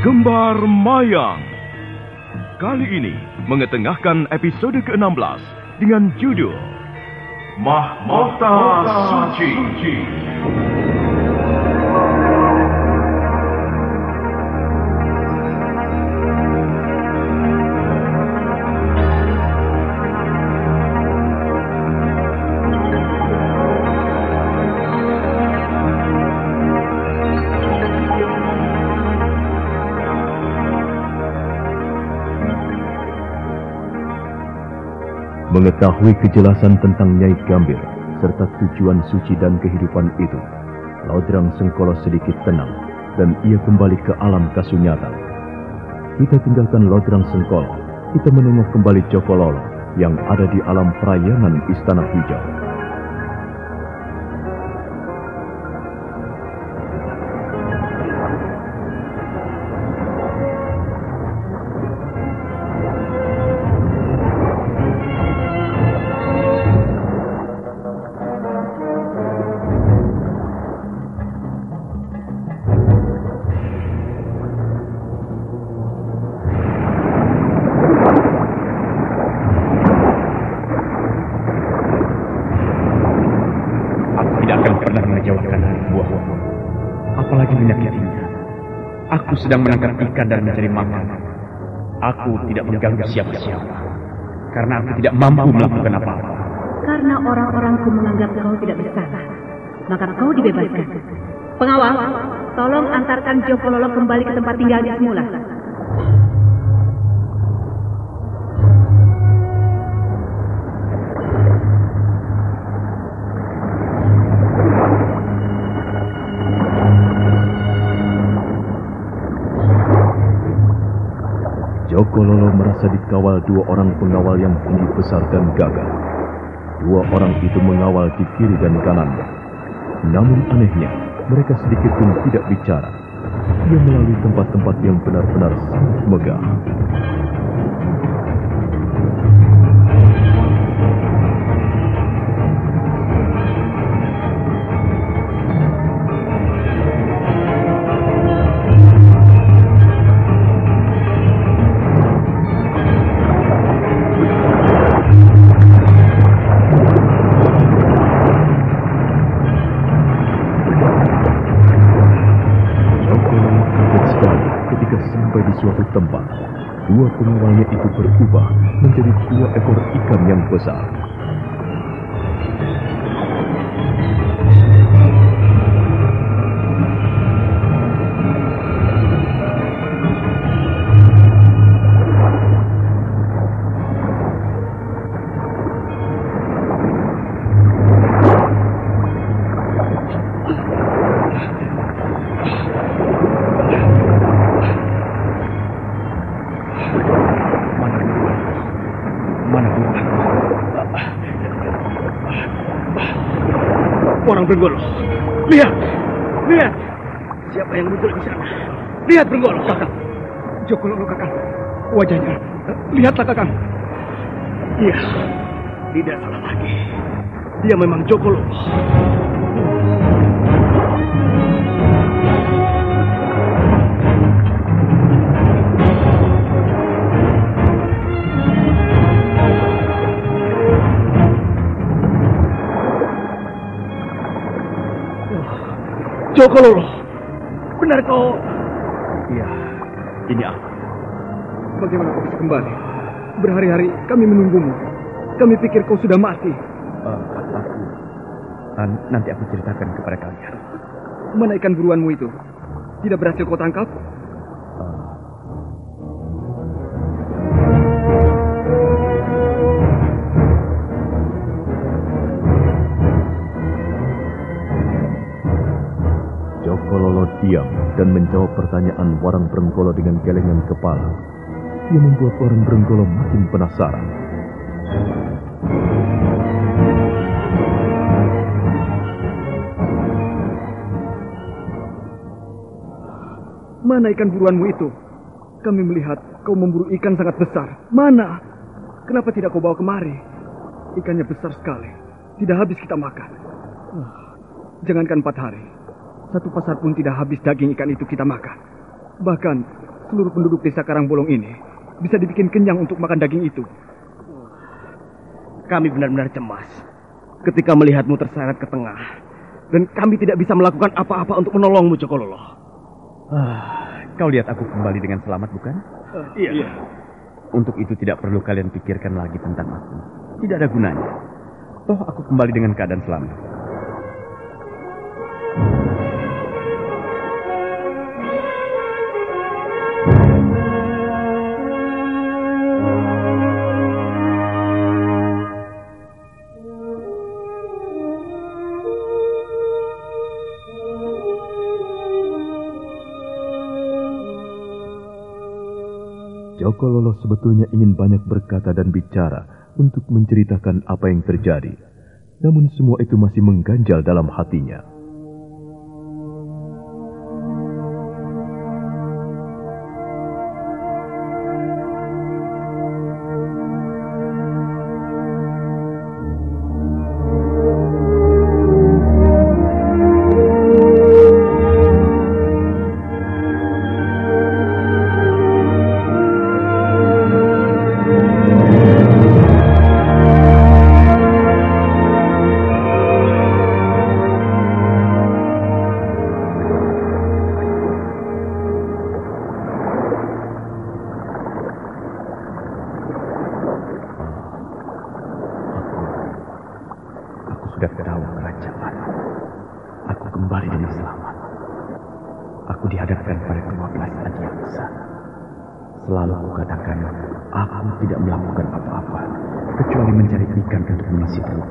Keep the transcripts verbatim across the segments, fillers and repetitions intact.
Kembar Mayang. Kali ini mengetengahkan episode ke enam belas dengan judul Mahkota Suci. Mengetahui kejelasan tentang Nyai Gambir serta tujuan suci dan kehidupan itu, Lodrang Sengkolo sedikit tenang dan ia kembali ke alam kasunyatan. Kita tinggalkan Lodrang Sengkolo, kita menengok kembali Jokololo yang ada di alam perayangan Istana Hijau. Aku sedang menangkap ikan dan mencari makan. Aku tidak mengganggu siapa-siapa, karena aku tidak mampu melakukan apa-apa. Karena orang-orangku menganggap kau tidak bersalah, maka kau dibebaskan. Pengawal, tolong antarkan Jokololo kembali ke tempat tinggalnya semula. Jokololo merasa dikawal dua orang pengawal yang tinggi besar dan gagah. Dua orang itu mengawal di kiri dan kanannya. Namun anehnya, mereka sedikit pun tidak bicara. Ia melalui tempat-tempat yang benar-benar sangat megah. Suatu tempat, dua pengawalnya itu berubah menjadi dua ekor ikan yang besar. Orang Brenggolo, lihat, lihat, siapa yang muncul di sana? Lihat Brenggolo, kakak. Jokololo kakak, wajahnya, lihatlah kakak. Iya, tidak salah lagi. Dia memang Jokololo. Jokololo, benar kau? Iya, ini aku. Bagaimana kau bisa kembali? Berhari-hari kami menunggumu. Kami pikir kau sudah mati. Uh, aku, uh, nanti aku ceritakan kepada kalian. Mana ikan buruanmu itu? Tidak berhasil kau tangkap? Uh, Jokololo diam dan menjawab pertanyaan Warang Brenggolo dengan gelengan kepala. Ia membuat Warang Brenggolo makin penasaran. Mana ikan buruanmu itu? Kami melihat kau memburu ikan sangat besar. Mana? Kenapa tidak kau bawa kemari? Ikannya besar sekali. Tidak habis kita makan. Jangankan empat hari. Satu pasar pun tidak habis daging ikan itu kita makan. Bahkan seluruh penduduk desa Karangbolong ini bisa dibikin kenyang untuk makan daging itu. Kami benar-benar cemas ketika melihatmu terseret ke tengah. Dan kami tidak bisa melakukan apa-apa untuk menolongmu, Jokololo. Ah, kau lihat aku kembali dengan selamat, bukan? Uh, iya. iya. Untuk itu tidak perlu kalian pikirkan lagi tentang aku. Tidak ada gunanya. Toh aku kembali dengan keadaan selamat. Jokololo sebetulnya ingin banyak berkata dan bicara untuk menceritakan apa yang terjadi. Namun semua itu masih mengganjal dalam hatinya. Sudah ke dalam kerajaan. Aku kembali dengan selamat. Aku dihadapkan pada dua belas adiaksa. Selalu kukatakan, aku tidak melakukan apa-apa kecuali mencari ikan untuk mengisi perut.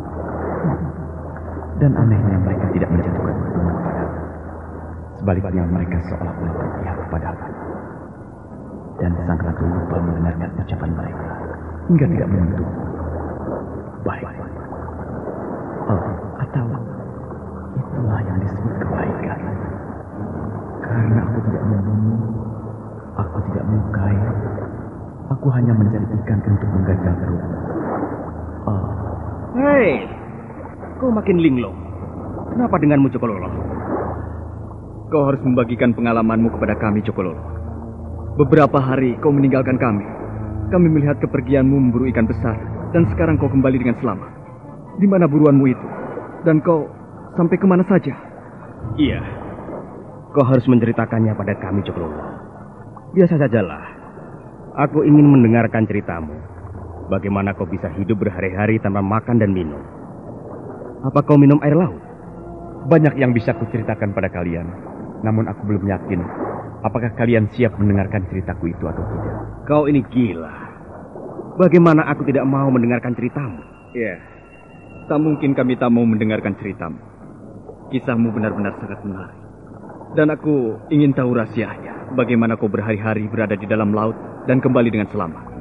Dan anehnya mereka tidak menjatuhkan hukuman padaku. Sebaliknya mereka seolah-olah berpihak kepadaku. Dan sang ratu lupa mendengarkan ucapan mereka hingga tidak menyentuhku. Baik. Oh, atau itulah yang disebut kebaikan. Karena aku tidak membunuh, aku tidak melukai, aku hanya mencari ikan untuk mengganjal perut. Oh. Hei, kau makin linglung. Kenapa denganmu, Jokololo? Kau harus membagikan pengalamanmu kepada kami, Jokololo. Beberapa hari kau meninggalkan kami. Kami melihat kepergianmu memburu ikan besar, dan sekarang kau kembali dengan selamat. Di mana buruanmu itu? Dan kau sampai kemana saja? Iya. Kau harus menceritakannya pada kami, Jokololo. Biasa sajalah. Aku ingin mendengarkan ceritamu. Bagaimana kau bisa hidup berhari-hari tanpa makan dan minum? Apa kau minum air laut? Banyak yang bisa kuceritakan pada kalian. Namun aku belum yakin apakah kalian siap mendengarkan ceritaku itu atau tidak. Kau ini gila. Bagaimana aku tidak mau mendengarkan ceritamu? Iya. Yeah. Tak mungkin kami tak mau mendengarkan ceritamu. Kisahmu benar-benar sangat menarik. Dan aku ingin tahu rahasianya. Bagaimana kau berhari-hari berada di dalam laut dan kembali dengan selamat.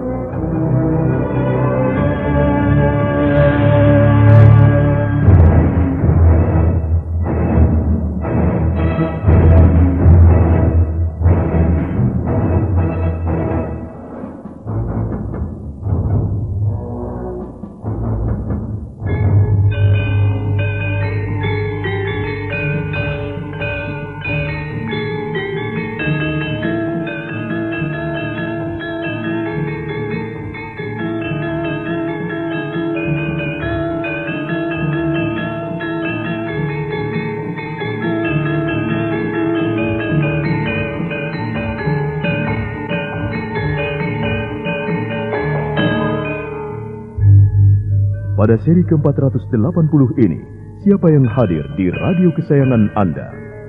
Pada seri ke empat ratus delapan puluh ini, siapa yang hadir di radio kesayangan Anda?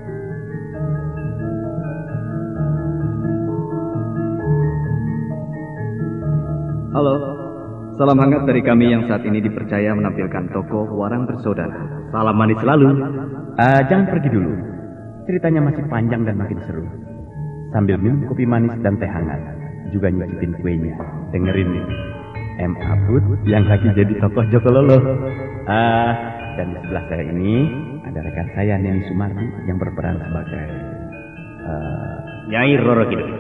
Halo, salam hangat dari kami yang saat ini dipercaya menampilkan tokoh Warang Bersaudara. Salam manis selalu. Uh, jangan pergi dulu. Ceritanya masih panjang dan makin seru. Sambil minum kopi manis dan teh hangat, juga nyicipin kuenya. Dengerin nih. M. Abud yang lagi jadi tokoh Jokololo. Ah, dan di sebelah saya ini ada rekan saya Neni Sumardi yang berperan sebagai uh, Nyai Roro Kidul.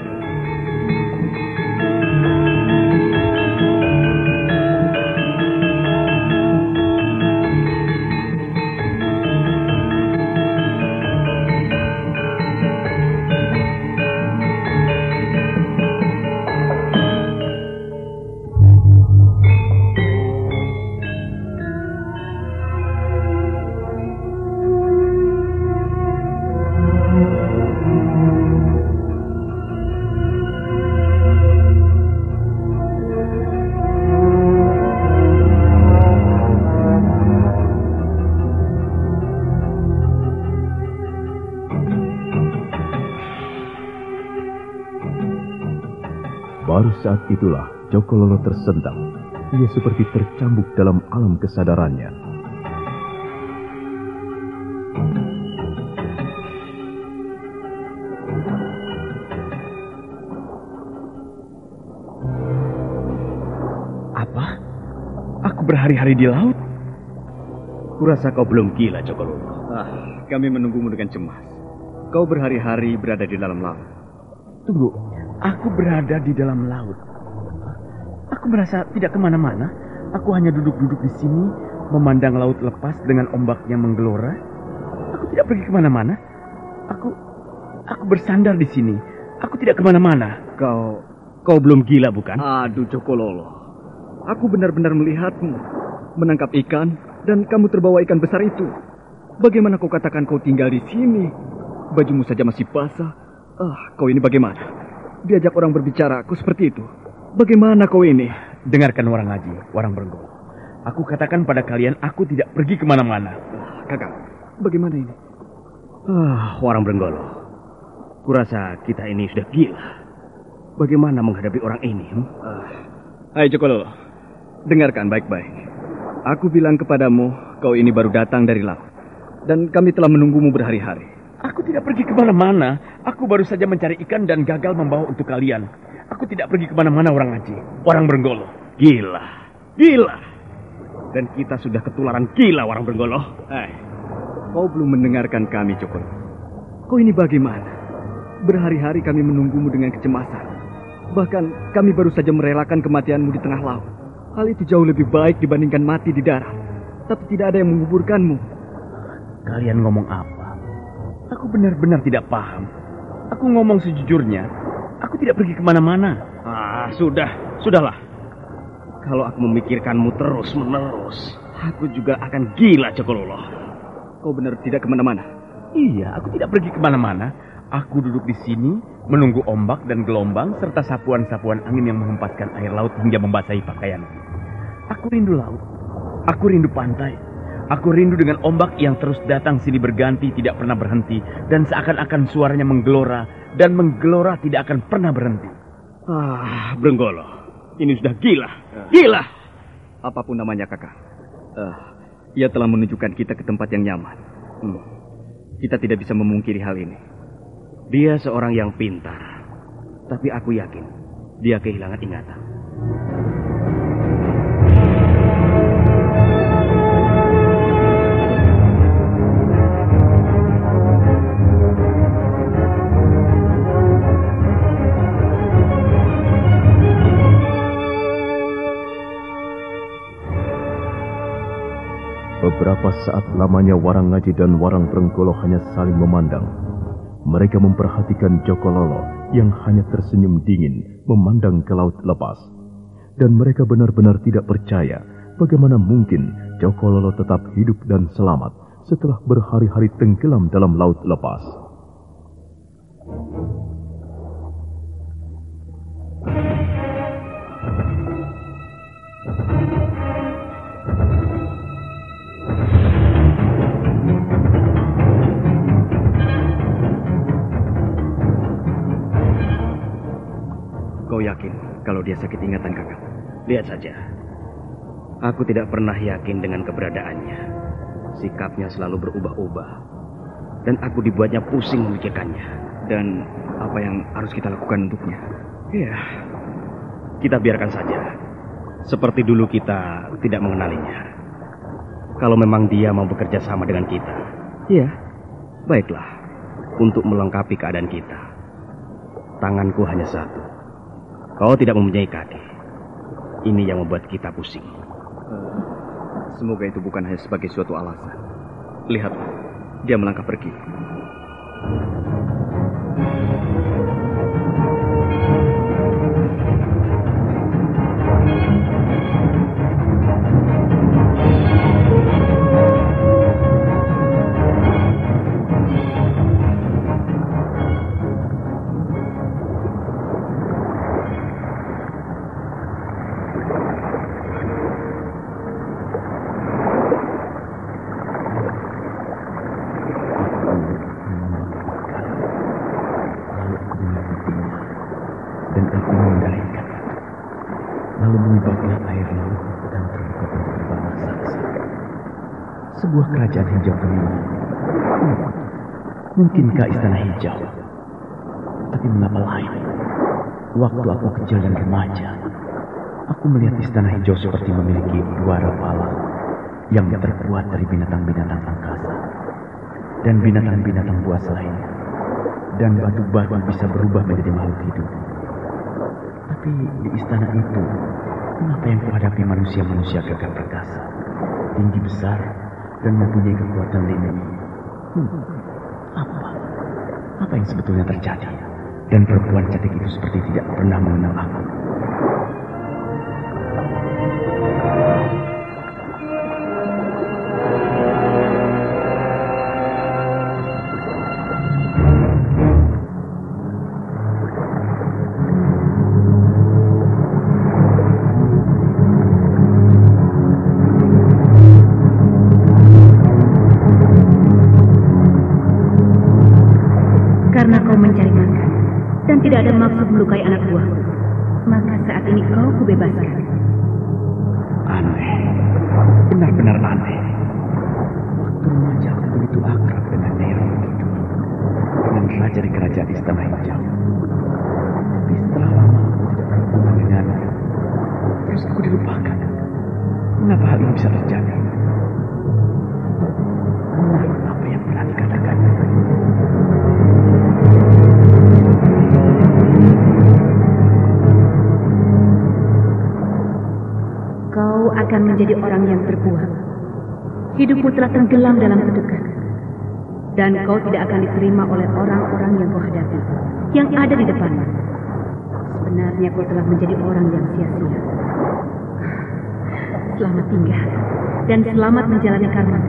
Baru saat itulah Joko Lolo tersentak. Ia seperti tercambuk dalam alam kesadarannya. Apa? Aku berhari-hari di laut? Kurasa kau belum gila, Joko Lolo. Ah, kami menunggumu dengan cemas. Kau berhari-hari berada di dalam laut. Tunggu, aku berada di dalam laut. Aku merasa tidak kemana-mana. Aku hanya duduk-duduk di sini, memandang laut lepas dengan ombaknya menggelora. Aku tidak pergi kemana-mana. Aku, aku bersandar di sini. Aku tidak kemana-mana. Kau, kau belum gila bukan? Aduh, Joko Lolo. Aku benar-benar melihatmu menangkap ikan dan kamu terbawa ikan besar itu. Bagaimana kau katakan kau tinggal di sini? Bajumu saja masih basah. Ah, kau ini bagaimana? Diajak orang berbicara, aku seperti itu. Bagaimana kau ini? Dengarkan Warang Aji, Warang Brenggolo. Aku katakan pada kalian, aku tidak pergi kemana-mana. Ah, kakak, bagaimana ini? Ah, Warang Brenggolo. Kurasa kita ini sudah gila. Bagaimana menghadapi orang ini? Hmm? Ah, ayo Joko Lolo, dengarkan baik-baik. Aku bilang kepadamu, kau ini baru datang dari laut. Dan kami telah menunggumu berhari-hari. Aku tidak pergi kemana-mana. Aku baru saja mencari ikan dan gagal membawa untuk kalian. Aku tidak pergi kemana-mana, Warang Aji, Warang Brenggolo. Gila, gila. Dan kita sudah ketularan gila, Warang Brenggolo. Eh, kau belum mendengarkan kami, Joko. Kau ini bagaimana? Berhari-hari kami menunggumu dengan kecemasan. Bahkan kami baru saja merelakan kematianmu di tengah laut. Hal itu jauh lebih baik dibandingkan mati di darat. Tapi tidak ada yang menguburkanmu. Kalian ngomong apa? Aku benar-benar tidak paham. Aku ngomong sejujurnya. Aku tidak pergi kemana-mana. Ah, sudah. Sudahlah. Kalau aku memikirkanmu terus-menerus, aku juga akan gila, Joko Lolo. Kau benar tidak kemana-mana? Iya, aku tidak pergi kemana-mana. Aku duduk di sini, menunggu ombak dan gelombang, serta sapuan-sapuan angin yang menghempaskan air laut hingga membasahi pakaianku. Aku rindu laut. Aku rindu pantai. Aku rindu dengan ombak yang terus datang sini berganti, tidak pernah berhenti. Dan seakan-akan suaranya menggelora, dan menggelora tidak akan pernah berhenti. Ah, Brenggolo, ini sudah gila. Gila! Apapun namanya, kakak. Uh, ia telah menunjukkan kita ke tempat yang nyaman. Hmm. Kita tidak bisa memungkiri hal ini. Dia seorang yang pintar. Tapi aku yakin, dia kehilangan ingatan. Beberapa saat lamanya Warang Aji dan Warang Brenggolo hanya saling memandang. Mereka memperhatikan Joko Lolo yang hanya tersenyum dingin memandang ke laut lepas. Dan mereka benar-benar tidak percaya bagaimana mungkin Joko Lolo tetap hidup dan selamat setelah berhari-hari tenggelam dalam laut lepas. Kau yakin kalau dia sakit ingatan, kakak? Lihat saja. Aku tidak pernah yakin dengan keberadaannya. Sikapnya selalu berubah-ubah. Dan aku dibuatnya pusing memikirkannya. Dan apa yang harus kita lakukan untuknya? Ya, kita biarkan saja. Seperti dulu kita tidak mengenalinya. Kalau memang dia mau bekerja sama dengan kita, ya, baiklah. Untuk melengkapi keadaan kita. Tanganku hanya satu. Kau tidak mempunyai kaki. Ini yang membuat kita pusing. Uh, semoga itu bukan hanya sebagai suatu alasan. Lihatlah, dia melangkah pergi. Dan aku mengendalikan Lalu menyebabkan air laut dan terbuka pintu gerbang raksasa. Sebuah kerajaan hijau gemilang. Mungkinkah istana hijau? Tapi mengapa lain? Waktu aku kecil dan remaja, aku melihat istana hijau seperti memiliki dua rapala yang terbuat dari binatang-binatang angkasa dan binatang-binatang buas lainnya. Dan batu-batu bisa berubah menjadi makhluk hidup. Tapi di istana itu, mengapa yang kuhadapi manusia-manusia gagah perkasa, tinggi besar, dan mempunyai kekuatan lindung? Hmm, apa? Apa yang sebetulnya terjadi? Dan perempuan cantik itu seperti tidak pernah mengenal aku. Karena kau mencari makan dan tidak ada maksud melukai anak buahku, maka saat ini kau kubebaskan. Aneh, benar-benar aneh. Waktu remaja aku begitu akrab dengan Nyai Roro Kidul, dengan raja di kerajaan istana hijau. Tapi setelah lama aku tidak berhubungan dengannya, terus aku dilupakan. Mengapa hal ini bisa terjadi? Benar apa yang pernah dikatakan? Kau akan menjadi orang yang terbuang. Hidupmu telah tenggelam dalam kedukaan. Dan kau tidak akan diterima oleh orang-orang yang kau hadapi, yang ada di depanmu. Sebenarnya kau telah menjadi orang yang sia-sia. Selamat tinggal, dan selamat menjalani karma.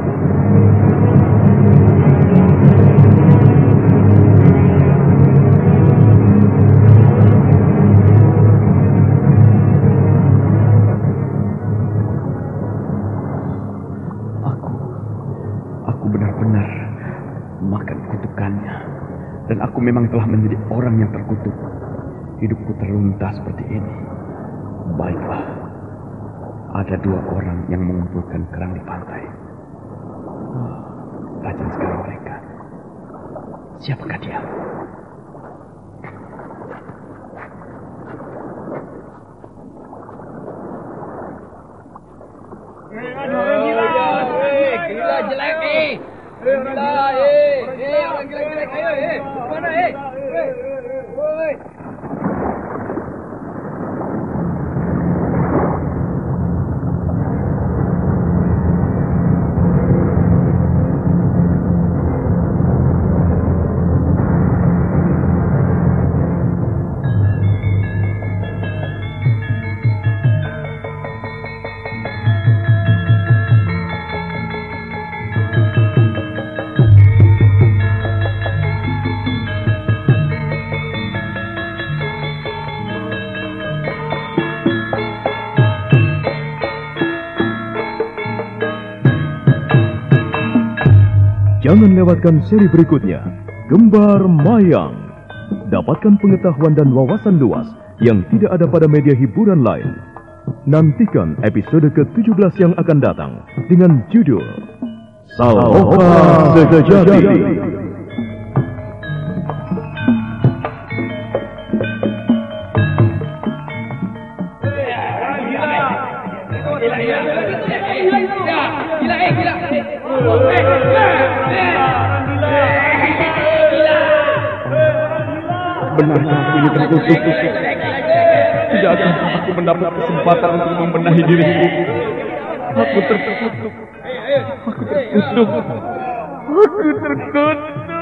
Dan aku memang telah menjadi orang yang terkutuk. Hidupku terlunta seperti ini. Baiklah. Ada dua orang yang mengumpulkan kerang di pantai. Oh, tajam sekali mereka. Siapakah dia? Gila jelek nih. Gila, eh. Eh, orang gila-gila. Ayo, eh. Mana, eh? Woi. Jangan lewatkan seri berikutnya, Gembar Mayang. Dapatkan pengetahuan dan wawasan luas yang tidak ada pada media hiburan lain. Nantikan episode ke tujuh belas yang akan datang dengan judul Saloka Sejati. Benarkah ini terkutuk? Tidak akan aku mendapat kesempatan untuk membenahi diriku. Aku terkutuk. Aku terkutuk. Aku terkutuk.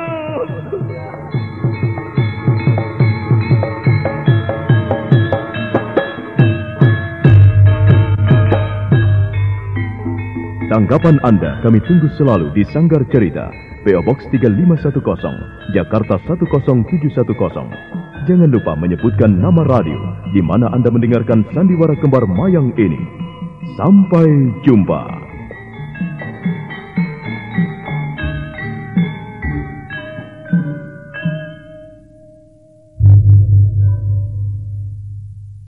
Tanggapan Anda kami tunggu selalu di Sanggar Cerita, P O Box tiga lima satu nol, Jakarta satu nol tujuh satu nol. Jangan lupa menyebutkan nama radio di mana Anda mendengarkan sandiwara Gembar Mayang ini. Sampai jumpa.